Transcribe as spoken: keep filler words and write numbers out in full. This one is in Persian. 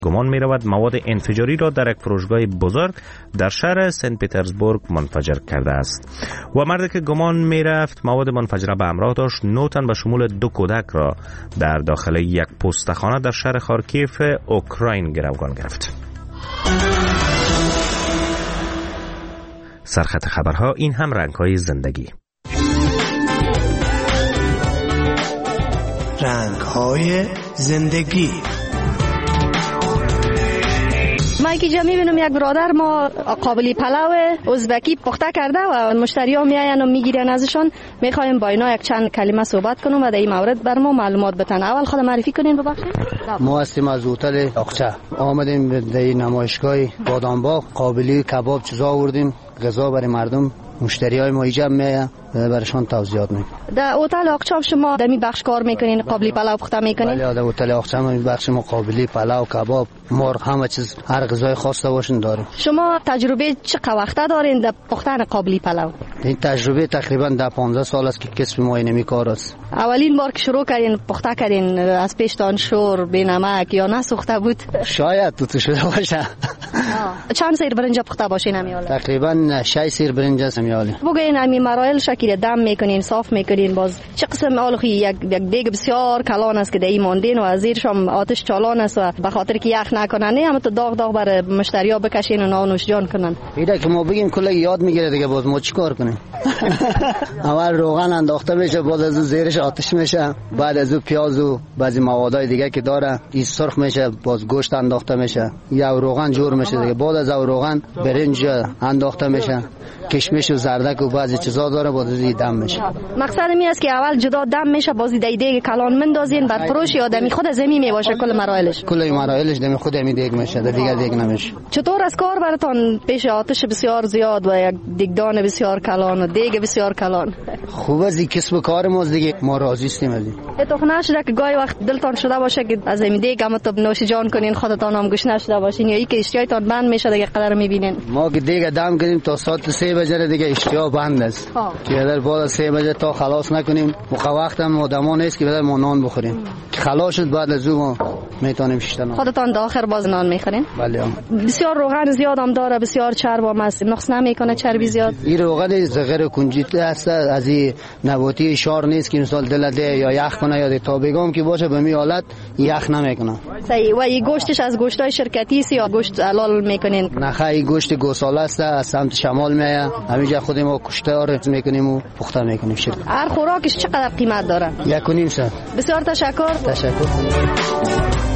گمان می رود مواد انفجاری را در یک فروشگاه بزرگ در شهر سنت پترزبورگ منفجر کرده است و مردی که گمان می رفت مواد منفجره به همراه داشت نه تن به شمول دو کودک را در داخل یک پستخانه در شهر خارکیف اوکراین گروگان گرفت. سرخط خبرها این هم رنگ‌های زندگی. رنگ‌های زندگی. ما که جا میبینم یک برادر ما قابلی پلو ازبکی پخته کرده و مشتری ها میاین و میگیرن ازشان. میخوایم با اینا یک چند کلمه صحبت کنیم و در این مورد بر ما معلومات بتن. اول خود معرفی کنین ببخشید. ما هستیم از هتل اقچه، آمدیم در نمایشگاه بادامباغ قابلی کباب چیزا آوردیم، غذا برای مردم مشتری های ما ایجاب میاین برشان توضیحات میکنیم. در هتل اقچه شما در می بخش کار میکنین، قابلی پلو پخته میکنین؟ بله، در هتل اقچه ما می بخش ما قابلی پلو کباب مرغ همه چیز هر غذای خواسته باشین داریم. شما تجربه چقدر وقته دارین در پختن قابلی پلو؟ این تجربه تقریبا در پانزده سال است که کسب ما اینمی کار است. اولین بار که شروع کردین پخته کردین از پیشتان شور بی نمک یا نسوخته بود؟ شاید تو شده باشه. چند سیر برنج پخته باشین امیاله؟ تقریبا شش سیر برنج است امیاله. بگین امی مراحل شکل دم میکنین، صاف میکنین، باز چه قسم آلخی یک یک دیگ بسیار کلان است که در این ماندین و از زیرش هم آتش چالان است و به خاطر که یخ نکنن نه هم تو داغ داغ برای مشتریا بکشین و نانوش جان کنن. اینا که ما بگیم کلا یاد میگیره دیگه، باز ما چیکار کنیم؟ اول روغن انداخته میشه، بعد از زیرش آتش میشه، بعد از پیاز و بعضی موادای دیگه که داره این سرخ میشه، باز گوشت انداخته میشه، یا روغن جور میشه دیگه، بعد از روغن برنج انداخته میشه، کشمش و زردک و بعضی چیزا داره، بعد از دم میشه. مقصد می است که اول جدا دم میشه، بازی دای دیگ کلان مندازین، بعد فروش آدمی خود زمین میباشه کل مراحلش. کل مراحلش دمی خود می دیگ میشه، دیگه دیگ نمیشه. چطور از کار براتون پیش آتش بسیار زیاد و یک دیگدان بسیار کلان و دیگ بسیار کلان؟ خوب از این کسب کار ما دیگه، ما راضی هستیم از این. اتفاق نشده که گاهی وقت دلتان شده باشه که از این دیگ هم تو نوش جان کنین، خودتان هم گوش نشده باشین یا اینکه اشتیاقتان بند میشه دیگه قدر میبینین؟ ما که دیگه دم کردیم تا ساعت سه بجه دیگه اشتیاق بند است که در بعد سه بجه تا خلاص نکنیم موقع وقت هم آدما نیست که بدر ما نان بخوریم که خلاص شد بعد از اون میتونیم شیشتن. خودتان داخل باز نان میخورین؟ بله. بسیار روغن زیاد هم داره، بسیار چرب هم است، نقص نمیکنه چربی زیاد؟ این روغن زغر کنجیت است، از این نباتی شار نیست که مثال دل ده یا یخ کنه یا تابگام که باشه به می حالت یخ نمیکنه. صحیح. و این گوشتش از گوشتای شرکتی است یا گوشت حلال میکنین؟ نه خیلی گوشت گوساله است، از سمت شمال میاد، همینجا خود ما کشتار میکنیم و پخته میکنیم. هر خوراکش چقدر قیمت داره؟ یک و نیم ساعت. بسیار تشکر. تشکر.